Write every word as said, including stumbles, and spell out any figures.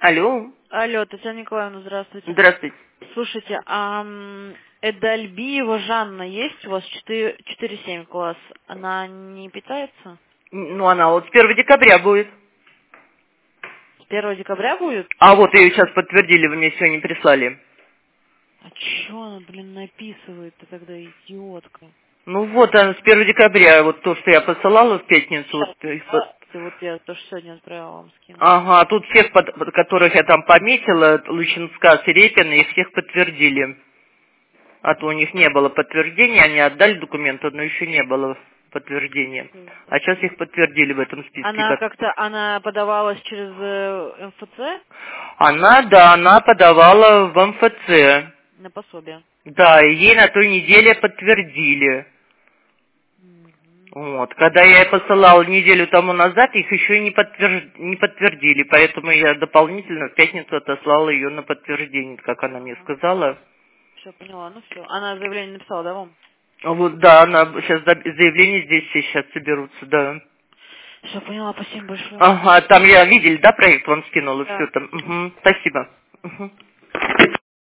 Алло. Алло, Татьяна Николаевна, здравствуйте. Здравствуйте. Слушайте, а м, Эдальбиева Жанна есть у вас? четыре семь класс. Она не питается? Ну, она вот с первого декабря будет. С первого декабря будет? А вот ее сейчас подтвердили, вы мне сегодня прислали. А чё она, блин, написывает-то тогда, идиотка? Ну вот, она с первого декабря, вот то, что я посылала в пятницу. Сейчас, Вот, их под- вот я тоже сегодня отправила, вам скину. Ага, тут всех, под- под которых я там пометила, Лучинска, Серепина, их всех подтвердили. А то у них не было подтверждения, они отдали документы, но еще не было подтверждения. А сейчас их подтвердили в этом списке. Она Как... как-то, она подавалась через э, эм эф цэ Она, да, она подавала в эм эф цэ. на пособие. Да, и ей на той неделе подтвердили. Мгм. Вот. Когда я ей посылала неделю тому назад, их еще и не, подтвержд... не подтвердили, поэтому я дополнительно в пятницу отослала ее на подтверждение, как она мне Ага. сказала. Все, поняла, ну все. Она заявление написала, да, вам? А Вот, да, она сейчас заявление здесь все сейчас соберутся, да. Все, поняла, спасибо большое. Ага, там я видели, да, проект вам скинула, все Да. там. Угу, спасибо. Угу.